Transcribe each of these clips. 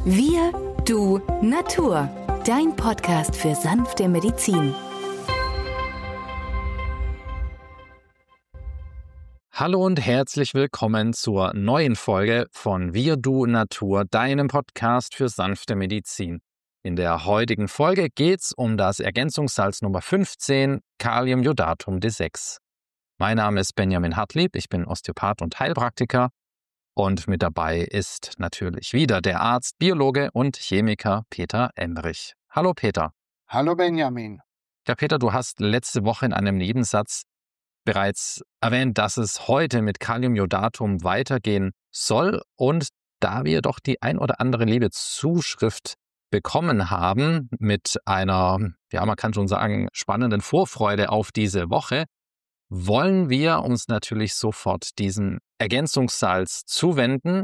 Wir, du, Natur. Dein Podcast für sanfte Medizin. Hallo und herzlich willkommen zur neuen Folge von Wir, du, Natur, deinem Podcast für sanfte Medizin. In der heutigen Folge geht es um das Ergänzungssalz Nummer 15, Kaliumjodatum D6. Mein Name ist Benjamin Hartlieb, ich bin Osteopath und Heilpraktiker. Und mit dabei ist natürlich wieder der Arzt, Biologe und Chemiker Peter Emmerich. Hallo Peter. Hallo Benjamin. Ja Peter, du hast letzte Woche in einem Nebensatz bereits erwähnt, dass es heute mit Kaliumjodatum weitergehen soll. Und da wir doch die ein oder andere liebe Zuschrift bekommen haben mit einer, ja man kann schon sagen, spannenden Vorfreude auf diese Woche, wollen wir uns natürlich sofort diesem Ergänzungssalz zuwenden.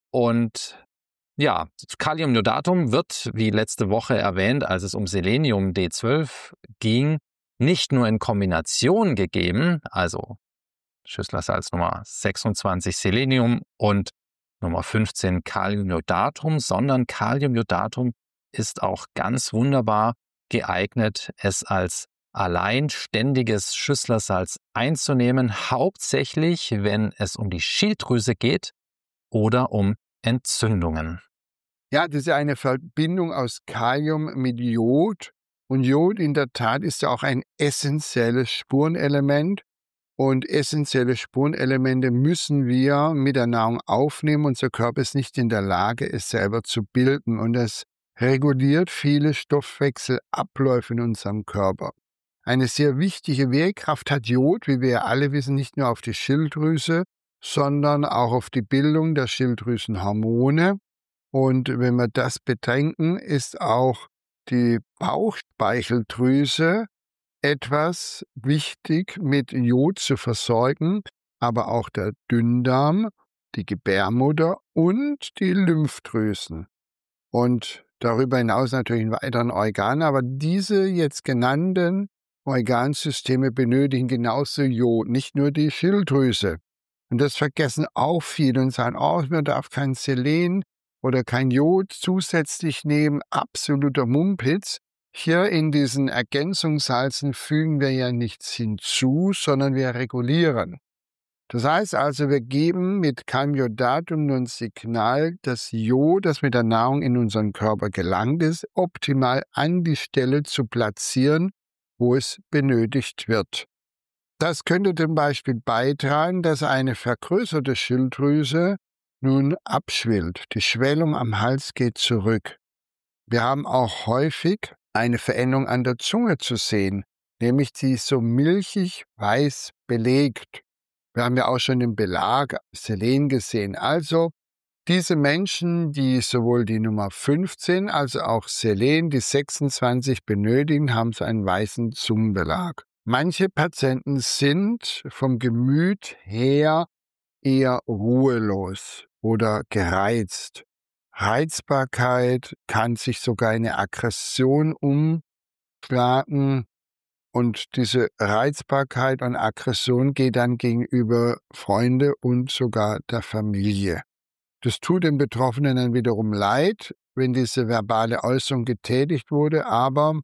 Und ja, Kaliumjodatum wird, wie letzte Woche erwähnt, als es um Selenium D12 ging, nicht nur in Kombination gegeben, also Schüsslersalz Nummer 26 Selenium und Nummer 15 Kaliumjodatum, sondern Kaliumjodatum ist auch ganz wunderbar geeignet, es als alleinständiges Schüsslersalz einzunehmen, hauptsächlich wenn es um die Schilddrüse geht oder um Entzündungen. Ja, das ist ja eine Verbindung aus Kalium mit Jod. Und Jod in der Tat ist ja auch ein essentielles Spurenelement. Und essentielle Spurenelemente müssen wir mit der Nahrung aufnehmen. Unser Körper ist nicht in der Lage, es selber zu bilden. Und es reguliert viele Stoffwechselabläufe in unserem Körper. Eine sehr wichtige Wirkkraft hat Jod, wie wir ja alle wissen, nicht nur auf die Schilddrüse, sondern auch auf die Bildung der Schilddrüsenhormone. Und wenn wir das bedenken, ist auch die Bauchspeicheldrüse etwas wichtig mit Jod zu versorgen, aber auch der Dünndarm, die Gebärmutter und die Lymphdrüsen. Und darüber hinaus natürlich in weiteren Organen, aber diese jetzt genannten Organsysteme benötigen genauso Jod, nicht nur die Schilddrüse. Und das vergessen auch viele und sagen, man darf kein Selen oder kein Jod zusätzlich nehmen, absoluter Mumpitz. Hier in diesen Ergänzungssalzen fügen wir ja nichts hinzu, sondern wir regulieren. Das heißt also, wir geben mit Kaliumjodatum nur ein Signal, dass Jod, das mit der Nahrung in unseren Körper gelangt ist, optimal an die Stelle zu platzieren, wo es benötigt wird. Das könnte zum Beispiel beitragen, dass eine vergrößerte Schilddrüse nun abschwillt. Die Schwellung am Hals geht zurück. Wir haben auch häufig eine Veränderung an der Zunge zu sehen, nämlich sie ist so milchig weiß belegt. Wir haben ja auch schon den Belag Selen gesehen. Also diese Menschen, die sowohl die Nummer 15 als auch Selen, die 26 benötigen, haben so einen weißen Zungenbelag. Manche Patienten sind vom Gemüt her eher ruhelos oder gereizt. Reizbarkeit kann sich sogar in eine Aggression umschlagen und diese Reizbarkeit und Aggression geht dann gegenüber Freunde und sogar der Familie. Das tut dem Betroffenen dann wiederum leid, wenn diese verbale Äußerung getätigt wurde, aber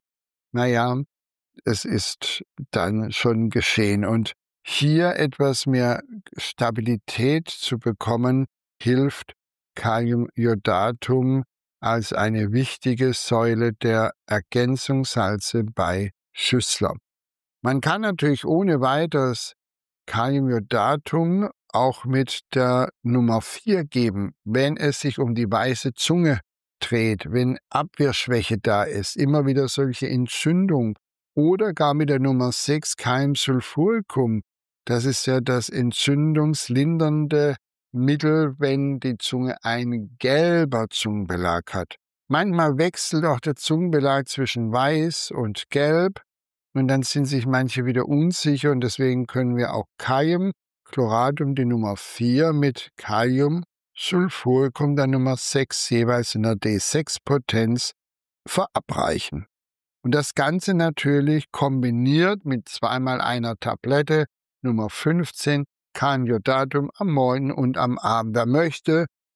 es ist dann schon geschehen. Und hier etwas mehr Stabilität zu bekommen, hilft Kaliumjodatum als eine wichtige Säule der Ergänzungssalze bei Schüssler. Man kann natürlich ohne weiteres Kaliumjodatum auch mit der Nummer 4 geben, wenn es sich um die weiße Zunge dreht, wenn Abwehrschwäche da ist, immer wieder solche Entzündungen oder gar mit der Nummer 6 Kaliumsulfuricum. Das ist ja das entzündungslindernde Mittel, wenn die Zunge ein gelber Zungenbelag hat. Manchmal wechselt auch der Zungenbelag zwischen weiß und gelb und dann sind sich manche wieder unsicher und deswegen können wir auch Kaliumchloratum, die Nummer 4, mit Kaliumsulfuricum, der Nummer 6, jeweils in der D6-Potenz verabreichen. Und das Ganze natürlich kombiniert mit zweimal einer Tablette, Nummer 15, Kaliumjodatum am Morgen und am Abend. Wer möchte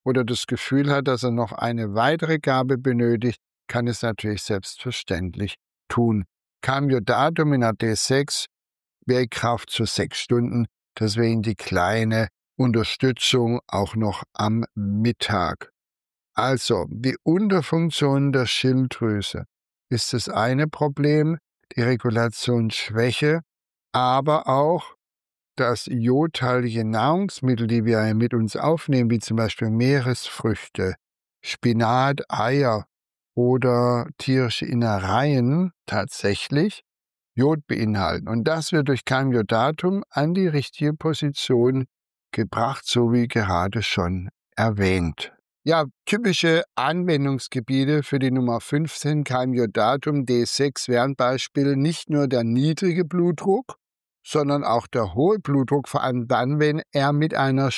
oder das Gefühl hat, dass er noch eine weitere Gabe benötigt, kann es natürlich selbstverständlich tun. Camiodatum in der D6 Wirkkraft zu 6 Stunden, deswegen die kleine Unterstützung auch noch am Mittag. Also, die Unterfunktion der Schilddrüse ist das eine Problem, die Regulationsschwäche, aber auch dass jodhaltige Nahrungsmittel, die wir mit uns aufnehmen, wie zum Beispiel Meeresfrüchte, Spinat, Eier oder tierische Innereien, tatsächlich Jod beinhalten. Und das wird durch Camiodatum an die richtige Position gebracht, so wie gerade schon erwähnt. Ja, typische Anwendungsgebiete für die Nummer 15 Camiodatum D6 wären Beispiel nicht nur der niedrige Blutdruck, sondern auch der hohe Blutdruck, vor allem dann, wenn er mit einer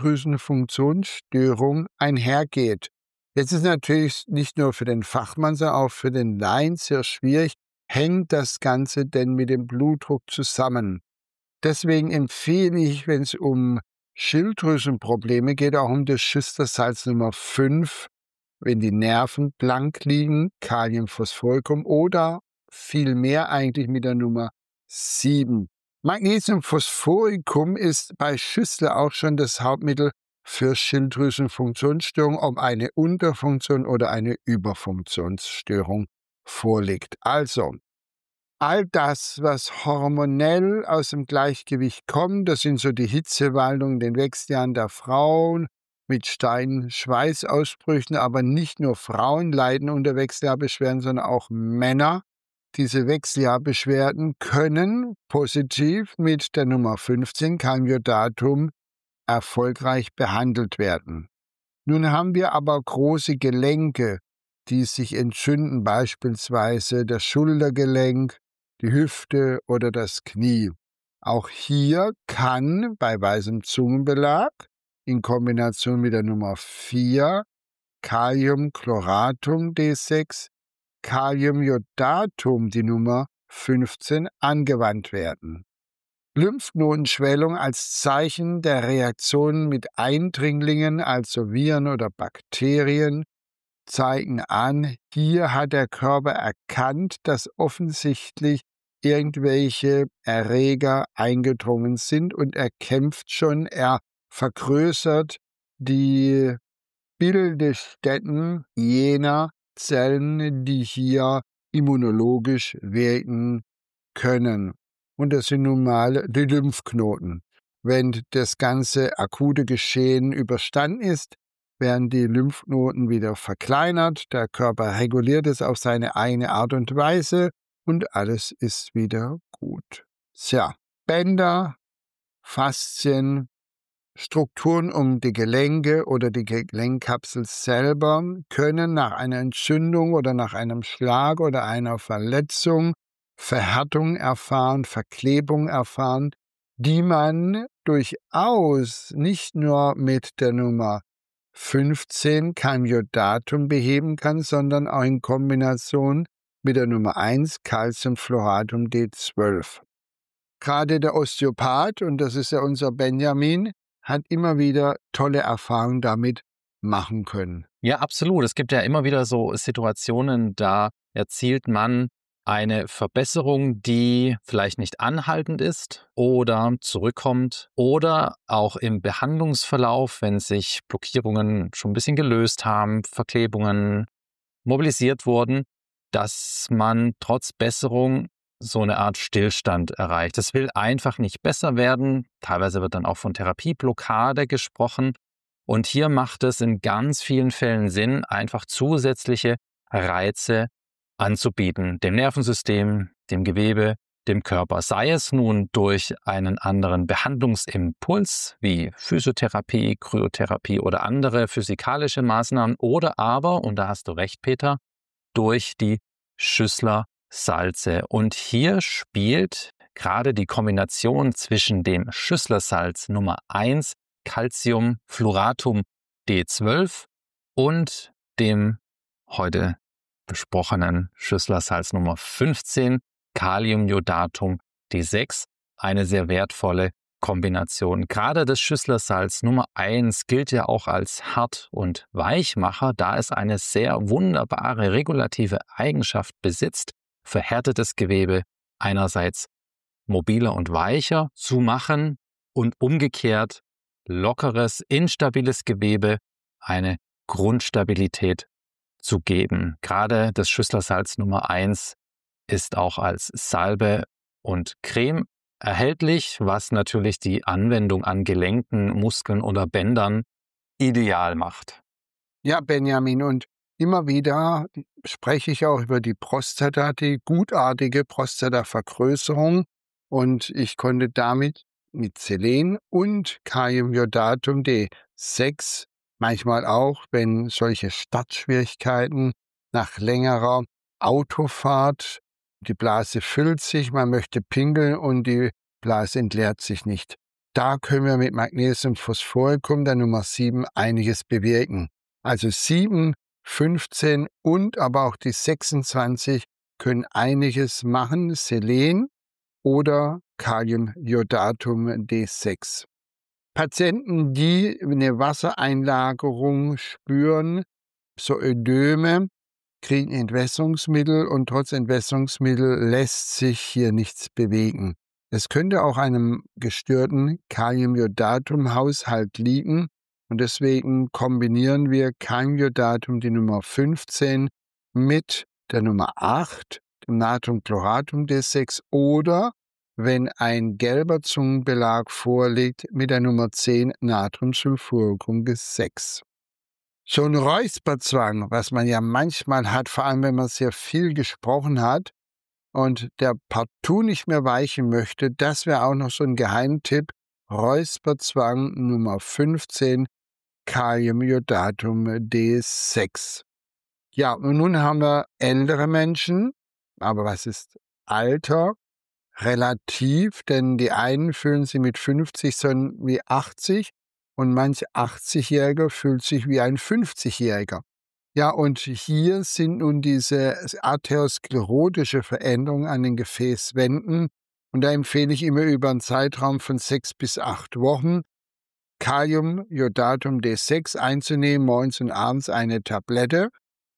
Schilddrüsenfunktionsstörung einhergeht. Jetzt ist natürlich nicht nur für den Fachmann, sondern auch für den Laien sehr schwierig, hängt das Ganze denn mit dem Blutdruck zusammen? Deswegen empfehle ich, wenn es um Schilddrüsenprobleme geht, auch um das Schüstersalz Nummer 5, wenn die Nerven blank liegen, Kaliumphosphoricum oder viel mehr eigentlich mit der Nummer 7. Magnesiumphosphoricum ist bei Schüssler auch schon das Hauptmittel für Schilddrüsenfunktionsstörung, ob eine Unterfunktion oder eine Überfunktionsstörung vorliegt. Also, all das, was hormonell aus dem Gleichgewicht kommt, das sind so die Hitzewallungen, den Wechseljahren der Frauen mit steilen Schweißausbrüchen, aber nicht nur Frauen leiden unter Wechseljahrbeschwerden, sondern auch Männer. Diese Wechseljahrbeschwerden können positiv mit der Nummer 15 Camiodatum erfolgreich behandelt werden. Nun haben wir aber große Gelenke, die sich entzünden, beispielsweise das Schultergelenk, die Hüfte oder das Knie. Auch hier kann bei weißem Zungenbelag in Kombination mit der Nummer 4 Kaliumchloratum D6 Kaliumjodatum, die Nummer 15, angewandt werden. Lymphknotenschwellung als Zeichen der Reaktion mit Eindringlingen, also Viren oder Bakterien, zeigen an, hier hat der Körper erkannt, dass offensichtlich irgendwelche Erreger eingedrungen sind und er kämpft schon, er vergrößert die Bildestätten jener Zellen, die hier immunologisch wirken können. Und das sind nun mal die Lymphknoten. Wenn das ganze akute Geschehen überstanden ist, werden die Lymphknoten wieder verkleinert, der Körper reguliert es auf seine eigene Art und Weise und alles ist wieder gut. Tja, Bänder, Faszien, Strukturen um die Gelenke oder die Gelenkkapsel selber können nach einer Entzündung oder nach einem Schlag oder einer Verletzung Verhärtung erfahren, Verklebung erfahren, die man durchaus nicht nur mit der Nummer 15 Camiodatum beheben kann, sondern auch in Kombination mit der Nummer 1 Calciumfluoratum D12. Gerade der Osteopath, und das ist ja unser Benjamin, hat immer wieder tolle Erfahrungen damit machen können. Ja, absolut. Es gibt ja immer wieder so Situationen, da erzielt man eine Verbesserung, die vielleicht nicht anhaltend ist oder zurückkommt oder auch im Behandlungsverlauf, wenn sich Blockierungen schon ein bisschen gelöst haben, Verklebungen mobilisiert wurden, dass man trotz Besserung so eine Art Stillstand erreicht. Es will einfach nicht besser werden. Teilweise wird dann auch von Therapieblockade gesprochen. Und hier macht es in ganz vielen Fällen Sinn, einfach zusätzliche Reize anzubieten, dem Nervensystem, dem Gewebe, dem Körper. Sei es nun durch einen anderen Behandlungsimpuls wie Physiotherapie, Kryotherapie oder andere physikalische Maßnahmen oder aber, und da hast du recht, Peter, durch die Schüssler-Salze. Und hier spielt gerade die Kombination zwischen dem Schüsslersalz Nummer 1 Calciumfluoratum D12 und dem heute besprochenen Schüsslersalz Nummer 15 Kaliumjodatum D6 eine sehr wertvolle Kombination. Gerade das Schüsslersalz Nummer 1 gilt ja auch als Hart- und Weichmacher, da es eine sehr wunderbare regulative Eigenschaft besitzt, verhärtetes Gewebe einerseits mobiler und weicher zu machen und umgekehrt lockeres, instabiles Gewebe eine Grundstabilität zu geben. Gerade das Schüsslersalz Nummer 1 ist auch als Salbe und Creme erhältlich, was natürlich die Anwendung an Gelenken, Muskeln oder Bändern ideal macht. Ja, Benjamin, und immer wieder spreche ich auch über die Prostata, die gutartige Prostatavergrößerung. Und ich konnte damit mit Selen und Kaliumjodatum D6, manchmal auch, wenn solche Startschwierigkeiten nach längerer Autofahrt, die Blase füllt sich, man möchte pinkeln und die Blase entleert sich nicht. Da können wir mit Magnesiumphosphoricum, der Nummer 7, einiges bewirken. Also 7, 15 und aber auch die 26 können einiges machen, Selen oder Kaliumjodatum D6. Patienten, die eine Wassereinlagerung spüren, so Ödeme, kriegen Entwässerungsmittel und trotz Entwässerungsmittel lässt sich hier nichts bewegen. Es könnte auch einem gestörten Kaliumjodatum-Haushalt liegen und deswegen kombinieren wir Kaliumjodatum, die Nummer 15, mit der Nummer 8, dem Natriumchloratum D6 oder, wenn ein gelber Zungenbelag vorliegt, mit der Nummer 10 Natriumsulfuricum D6. So ein Räusperzwang, was man ja manchmal hat, vor allem wenn man sehr viel gesprochen hat und der partout nicht mehr weichen möchte, das wäre auch noch so ein Geheimtipp. Räusperzwang Nummer 15, Kaliumjodatum D6. Ja, und nun haben wir ältere Menschen, aber was ist Alter? Relativ, denn die einen fühlen sich mit 50 so wie 80 und manch 80-Jähriger fühlt sich wie ein 50-Jähriger. Ja, und hier sind nun diese arteriosklerotische Veränderungen an den Gefäßwänden und da empfehle ich immer über einen Zeitraum von 6 bis 8 Wochen Kaliumjodatum D6 einzunehmen, morgens und abends eine Tablette.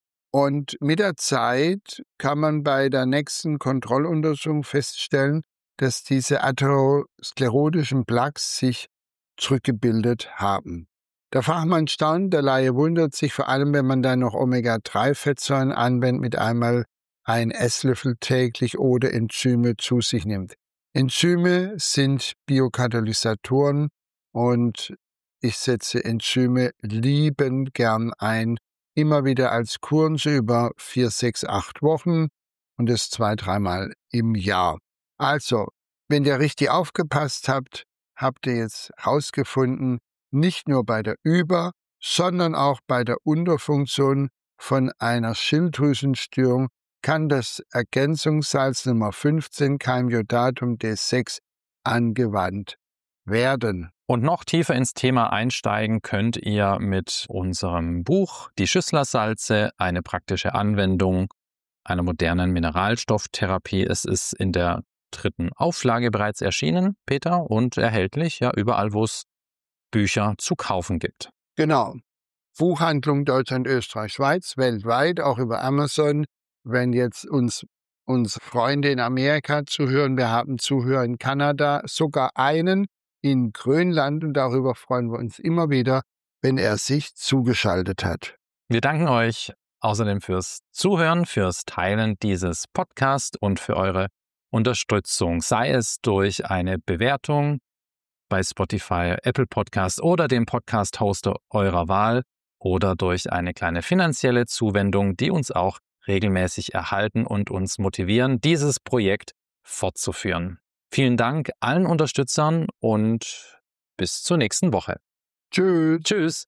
Und mit der Zeit kann man bei der nächsten Kontrolluntersuchung feststellen, dass diese atherosklerotischen Plaques sich zurückgebildet haben. Der Fachmann staunt, der Laie wundert sich, vor allem wenn man dann noch Omega-3-Fettsäuren anwendet, mit einmal ein Esslöffel täglich oder Enzyme zu sich nimmt. Enzyme sind Biokatalysatoren und ich setze Enzyme liebend gern ein, immer wieder als Kuren so über 4, 6, 8 Wochen und das 2-3 Mal im Jahr. Also, wenn ihr richtig aufgepasst habt, habt ihr jetzt herausgefunden, nicht nur bei der Über-, sondern auch bei der Unterfunktion von einer Schilddrüsenstörung kann das Ergänzungssalz Nummer 15, Kaliumjodatum D6, angewandt werden. Und noch tiefer ins Thema einsteigen könnt ihr mit unserem Buch Die Schüsslersalze, eine praktische Anwendung einer modernen Mineralstofftherapie. Es ist in der 3. Auflage bereits erschienen, Peter, und erhältlich ja überall, wo es Bücher zu kaufen gibt. Genau. Buchhandlung Deutschland, Österreich, Schweiz, weltweit, auch über Amazon. Wenn jetzt uns Freunde in Amerika zuhören, wir haben Zuhörer in Kanada, sogar einen in Grönland und darüber freuen wir uns immer wieder, wenn er sich zugeschaltet hat. Wir danken euch außerdem fürs Zuhören, fürs Teilen dieses Podcasts und für eure Unterstützung, sei es durch eine Bewertung bei Spotify, Apple Podcast oder dem Podcast-Hoster eurer Wahl oder durch eine kleine finanzielle Zuwendung, die uns auch regelmäßig erhalten und uns motivieren, dieses Projekt fortzuführen. Vielen Dank allen Unterstützern und bis zur nächsten Woche. Tschüss. Tschüss.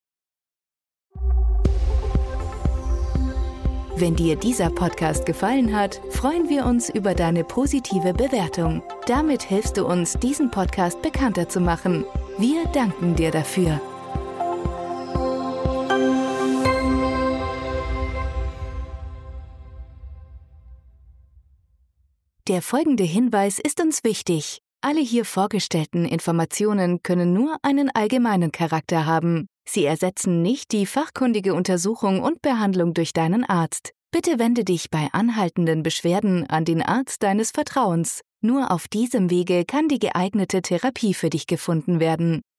Wenn dir dieser Podcast gefallen hat, freuen wir uns über deine positive Bewertung. Damit hilfst du uns, diesen Podcast bekannter zu machen. Wir danken dir dafür. Der folgende Hinweis ist uns wichtig. Alle hier vorgestellten Informationen können nur einen allgemeinen Charakter haben. Sie ersetzen nicht die fachkundige Untersuchung und Behandlung durch deinen Arzt. Bitte wende dich bei anhaltenden Beschwerden an den Arzt deines Vertrauens. Nur auf diesem Wege kann die geeignete Therapie für dich gefunden werden.